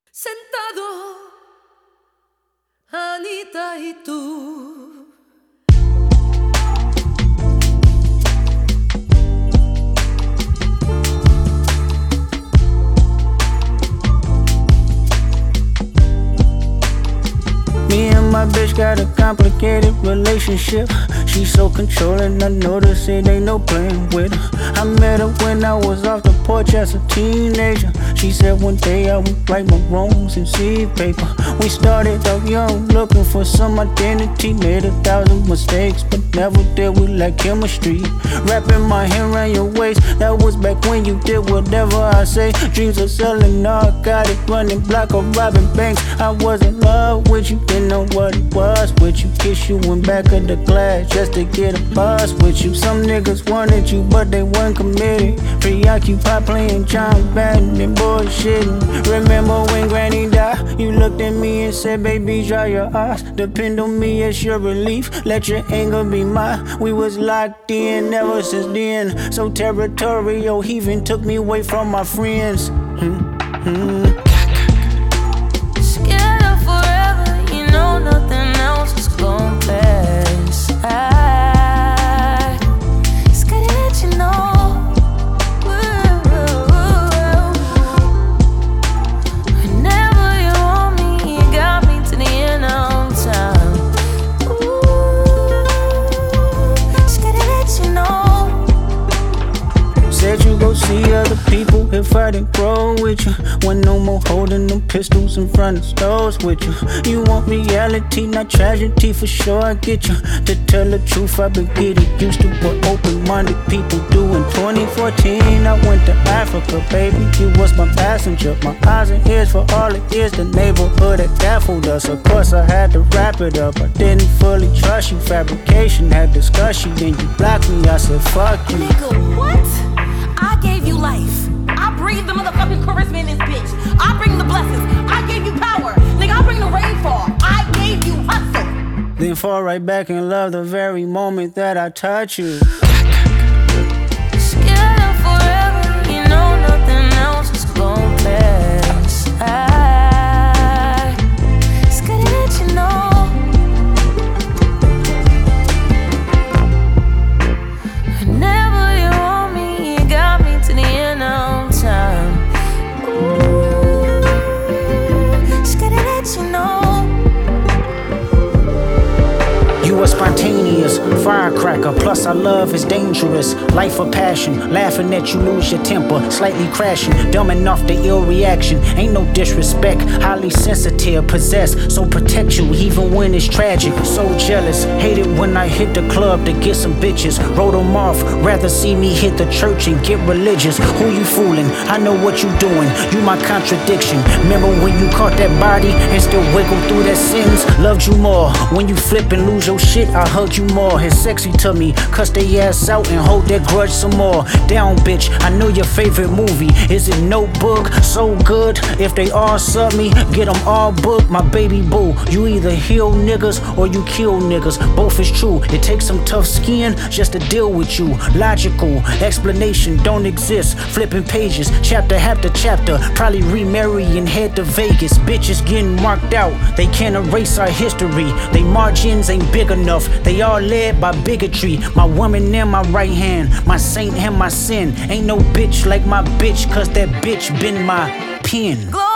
Sentado, Anita y tú. Me and my bitch got a complicated relationship. She's so controlling, I notice it ain't no playing with her. I met her when I was off the porch as a teenager. She said one day I would right my wrongs and see paper. We started out young, looking for some identity. Made 1,000 mistakes, but never did we like chemistry. Wrapping my hand around your waist, that was back when you did whatever I say. Dreams of selling narcotics, running block or robbing banks. I was in love with you, didn't know what it was with you. Kiss you in back of the glass just to get a buzz with you. Some niggas wanted you, but they weren't committed. Preoccupied playing John Madden and bullshitting. Remember when Granny died? You looked at me and said, baby, dry your eyes. Depend on me, it's your relief. Let your anger be mine. We was locked in ever since then. So territorial, he even took me away from my friends. Scared of forever, you know nothing else is gon' pass. I scared to let you know. Whenever you want me, you got me to the end of time. Scared to let you know. Said you go see other people if I didn't grow with you. When no more holding them pistols in front of stores with you. You want reality, not tragedy, for sure I get you. To tell the truth, I've been getting used to what open-minded people do. In 2014, I went to Africa, baby. You was my passenger, my eyes and ears for all it is. The neighborhood that baffled us. Of course, I had to wrap it up. I didn't fully trust you. Fabrication had discussion, then you blocked me. I said, fuck you. Nigga, what? I gave you life. I breathe the motherfucking charisma in this bitch. I bring the blessings. I gave you power. Nigga, I bring the rainfall. I gave you hustle. Then fall right back and love the very moment that I touch you. Scared of forever, you know nothing else is gon' pass. I scared to let you know. Whenever you want me, you got me to the end of time. Ooh, scared to let you know. You are spontaneous, firecracker, plus our love is dangerous. Life of passion, laughing at you lose your temper, slightly crashing, dumbing off the ill reaction. Ain't no disrespect, highly sensitive, possessed, so protect you even when it's tragic. So jealous, hate it when I hit the club to get some bitches. Wrote them off, rather see me hit the church and get religious. Who you fooling? I know what you doing, you my contradiction. Remember when you caught that body and still wiggle through that sentence? Loved you more, when you flip and lose your shit, I hugged you more. It's sexy to me, cuss they ass out and hold that grudge some more. Down bitch, I know your favorite movie. Is it Notebook? So good, if they all sub me, get them all booked. My baby boo, you either heal niggas or you kill niggas. Both is true, it takes some tough skin just to deal with you. Logical, explanation don't exist. Flipping pages, chapter after chapter. Probably remarry and head to Vegas. Bitches getting marked out, they can't erase our history. They margins ain't big enough, they all led by bigotry. My woman in my right hand, my saint and my sin. Ain't no bitch like my bitch, cause that bitch been my pen.